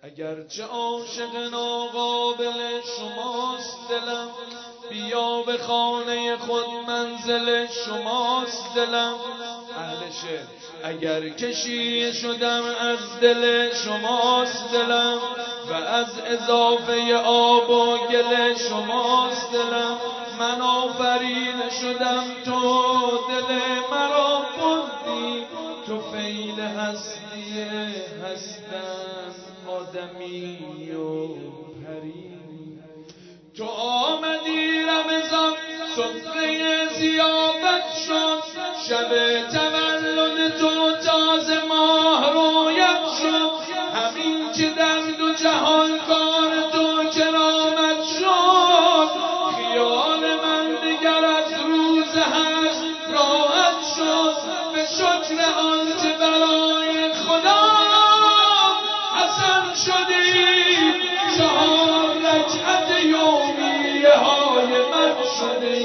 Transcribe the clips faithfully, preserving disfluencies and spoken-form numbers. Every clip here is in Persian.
اگرچه عاشق ناقابل شماست دلم، بیا به خانه خود منزل شماست دلم. اهل شعر اگر کشیه شدم از دل شماست دلم، و از اضافه آب و گل شماست دلم. من آفریده شدم تو دل مرا بردی، تو فیل هستی هستم آدمی و پری. تو آمدی رمضان سفره ضیافت شد، شب تولد تو تازه ماه رویت شد. همین که در دو جهان کار تو کرامت شد، خیال من دیگر از روز حشر راحت شد. به شکر آنچه برای خدا حسن شدی، چهار رکعت یومیه های من شدی.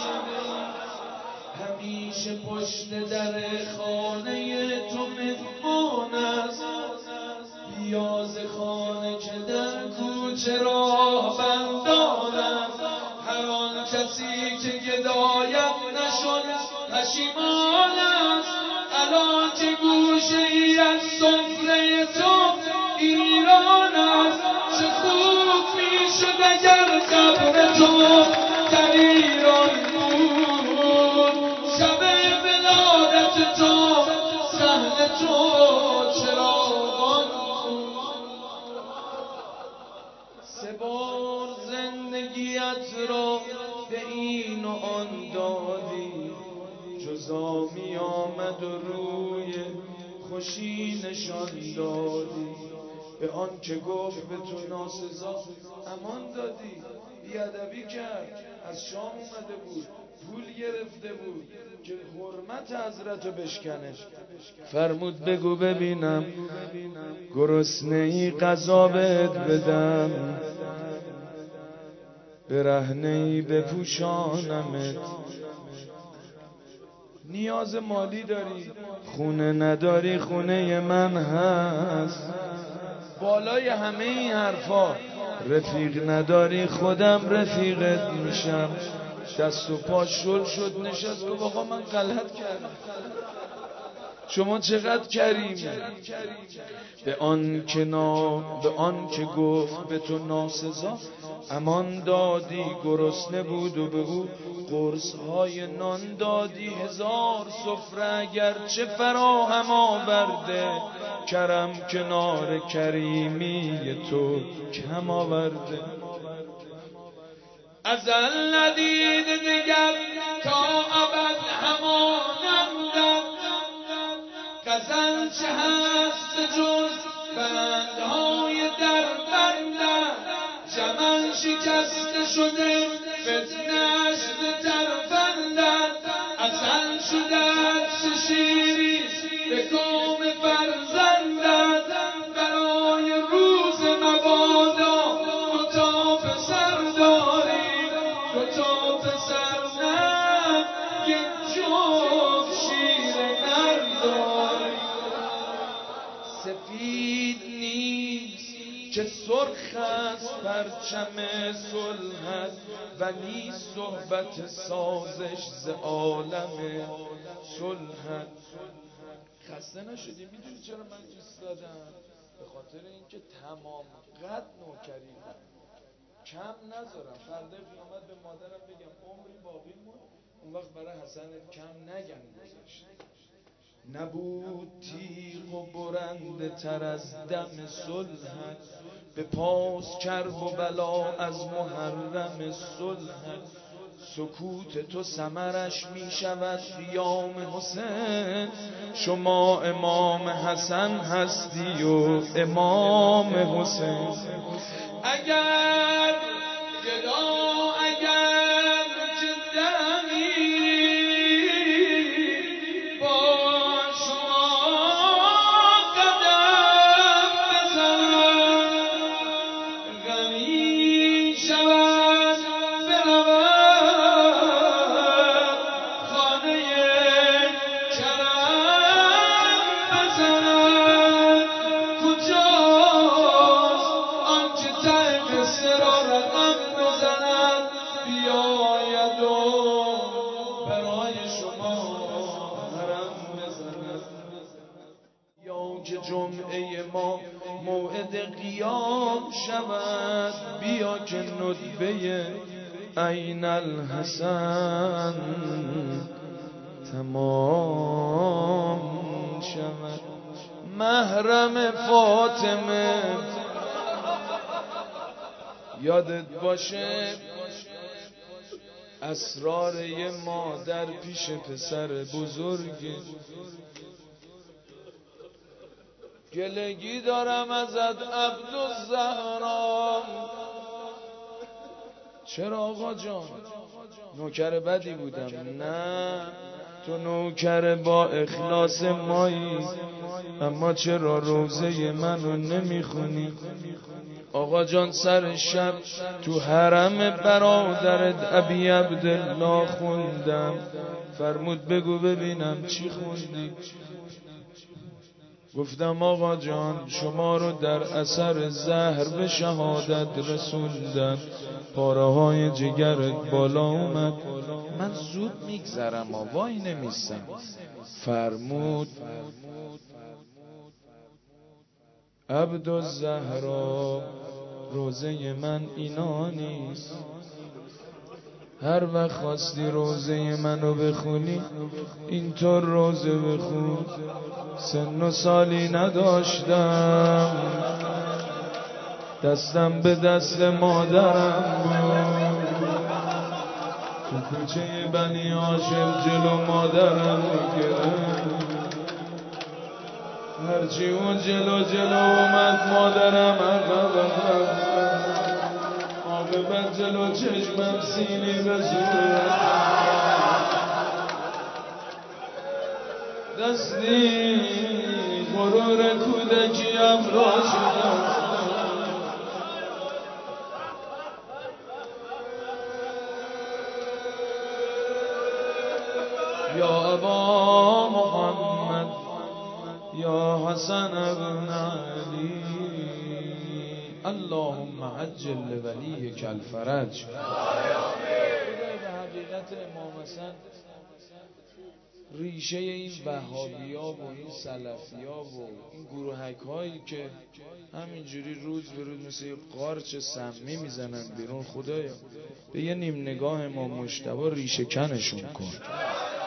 همیشه پشت در خانه تو مهمان است، بیاز خانه که در کوچه راه بندان است. هر آن کسی که گدایت نشد پشیمان است، الان که گوشه ای از سفره تو ایران است. چه خوب می شد اگر قبر تو در ایران بود، شب ولادت تو صحن تو چراغان بود. سه بار زندگیت را به این و آن دادی، جزا می آمد و روی خوشی نشان دادی. به آن که گفت به تو ناسزا امان دادی. بیادبی کرد، از شام اومده بود، پول گرفته بود که حرمت حضرتو بشکنه. فرمود بگو ببینم گرسنه ای غذا بهت بدم، برهنه ای بپوشانمت. نیاز مالی داری، خونه نداری، خونه من هست. بالای همه این حرفا رفیق نداری، خودم رفیقت میشم. دست و پا شل شد نشست گفت آقا من غلط کردم، شما چقدر کریمی. به آن که نا به آن که گفت به تو ناسزا امان دادی. گرسنه بود و به او قرص های نان دادی. هزار سفره اگرچه فراهم آورده، کرم کنار کریمی تو کم آورده. ازل ندید دیگر تا ابد همانندت، غزل چه هست جز بندهای در بندت. جمل شکسته شده فتنه‌اش ز ترفندت، عسل شدت چه شیری به کام فرزندت. برای روز مبادا دو تا پسر داری، دو تا پسر نه یک جفت شیر نر داری. سفید نیست که سرخ است پرچم صلحت، ولی صحبت سازش ز عالم صلحت. خسته نشدی؟ میدونی چرا من ایستادم؟ به خاطر اینکه تمام قد نوکری کنم، کم نذارم. فردا قیامت به مادرم بگم عمری باقی موند، اون وقت برای حسنت کم نگم گذاشت. نبود تیغ و برنده تر از دم صلحت، به پاس کرب و بلا از محرم صلحت. سکوت تو ثمرش می شود قیام حسین، شما امام حسن هستی و امام حسین. اگر گدا اگر که دمی با شما قدم بزن، غمی شود برود خانه کرم بزند. کجا موعد قیام شود، بیا که ندبه عین الحسن تمام شود. محرم فاطمه یادت باشه اسرار یه مادر پیش پسر بزرگه. گلگی دارم ازت عبدالزهرا. چرا آقا جان؟ نوکر بدی بودم؟ نه، تو نوکر با اخلاص مایی، اما چرا روزه منو نمیخونی؟ آقا جان سر شب تو حرم برادرت ابی عبدالله خوندم، فرمود بگو ببینم چی خوندی؟ گفتم آقا جان شما رو در اثر زهر به شهادت رسوندن، پاره های جگرت بالا اومد. من زود میگذرم و وای نمیستم. فرمود عبدالزهرا روزه من اینا نیست، هر وقت خواستی روزه منو بخونی اینطور روزه بخون. سن و سالی نداشتم، دستم به دست مادرم بود، تو کوچه بنی هاشم جلو مادرم گرفت. هرچی اون جلو جلو اومد مادرم عقب عقب، عاقبت جلو چشمم سینی به صورت دستی غرور کودکیم را شدم. یا ابا محمد یا حسن ابن علی، اللهم عجل لولیک الفرج. به حقیقت امام حسن ریشه این وهابیا و این سلفیا و این گروهک هایی که همینجوری روز به روز مثل یه قارچ سمی میزنن بیرون، خدایا به یه نیم نگاه امام مجتبی ریشه کنشون کن.